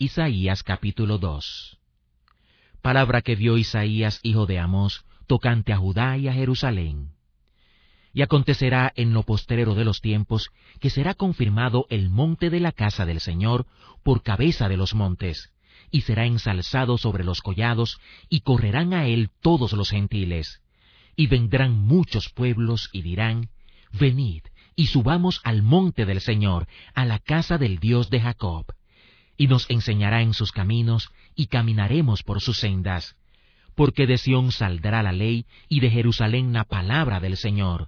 Isaías capítulo 2. Palabra que vio Isaías, hijo de Amós, tocante a Judá y a Jerusalén. Y acontecerá en lo postrero de los tiempos, que será confirmado el monte de la casa del Señor por cabeza de los montes, y será ensalzado sobre los collados, y correrán a él todos los gentiles. Y vendrán muchos pueblos, y dirán: Venid, y subamos al monte del Señor, a la casa del Dios de Jacob. Y nos enseñará en sus caminos, y caminaremos por sus sendas. Porque de Sión saldrá la ley, y de Jerusalén la palabra del Señor.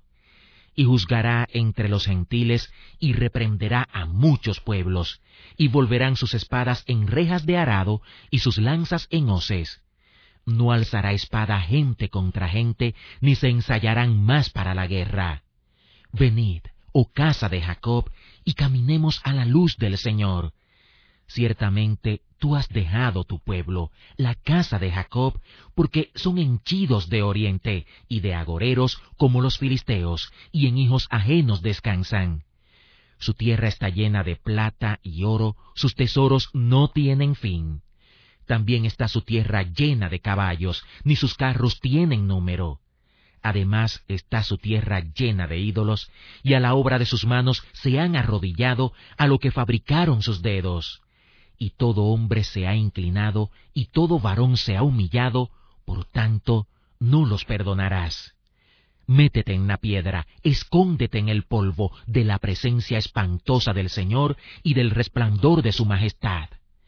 Y juzgará entre los gentiles, y reprenderá a muchos pueblos, y volverán sus espadas en rejas de arado, y sus lanzas en hoces. No alzará espada gente contra gente, ni se ensayarán más para la guerra. Venid, oh casa de Jacob, y caminemos a la luz del Señor. Ciertamente tú has dejado tu pueblo, la casa de Jacob, porque son henchidos de oriente, y de agoreros como los filisteos, y en hijos ajenos descansan. Su tierra está llena de plata y oro, sus tesoros no tienen fin. También está su tierra llena de caballos, ni sus carros tienen número. Además está su tierra llena de ídolos, y a la obra de sus manos se han arrodillado a lo que fabricaron sus dedos. Y todo hombre se ha inclinado, y todo varón se ha humillado, por tanto no los perdonarás. Métete en la piedra, escóndete en el polvo de la presencia espantosa del Señor y del resplandor de su majestad.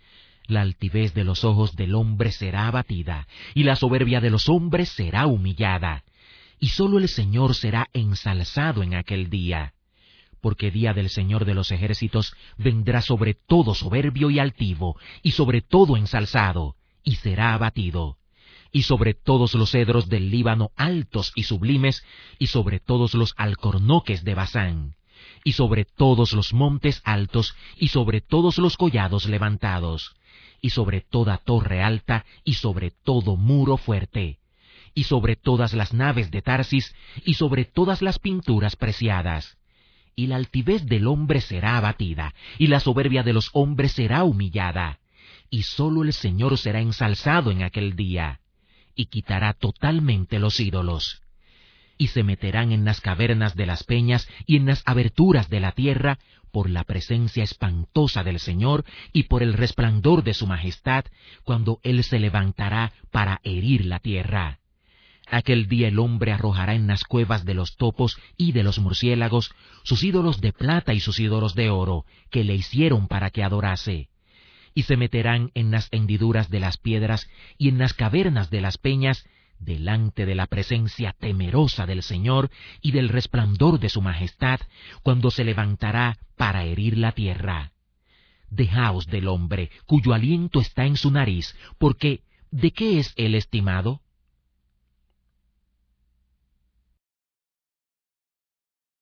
La altivez de los ojos del hombre será abatida, y la soberbia de los hombres será humillada. Y sólo el Señor será ensalzado en aquel día. Porque día del Señor de los ejércitos vendrá sobre todo soberbio y altivo, y sobre todo ensalzado, y será abatido. Y sobre todos los cedros del Líbano altos y sublimes, y sobre todos los alcornoques de Basán, y sobre todos los montes altos, y sobre todos los collados levantados, y sobre toda torre alta, y sobre todo muro fuerte, y sobre todas las naves de Tarsis, y sobre todas las pinturas preciadas. Y la altivez del hombre será abatida, y la soberbia de los hombres será humillada. Y sólo el Señor será ensalzado en aquel día, y quitará totalmente los ídolos. Y se meterán en las cavernas de las peñas y en las aberturas de la tierra, por la presencia espantosa del Señor y por el resplandor de su majestad, cuando Él se levantará para herir la tierra. Aquel día el hombre arrojará en las cuevas de los topos y de los murciélagos sus ídolos de plata y sus ídolos de oro, que le hicieron para que adorase. Y se meterán en las hendiduras de las piedras y en las cavernas de las peñas, delante de la presencia temerosa del Señor y del resplandor de su majestad, cuando se levantará para herir la tierra. Dejaos del hombre, cuyo aliento está en su nariz, porque ¿de qué es él estimado?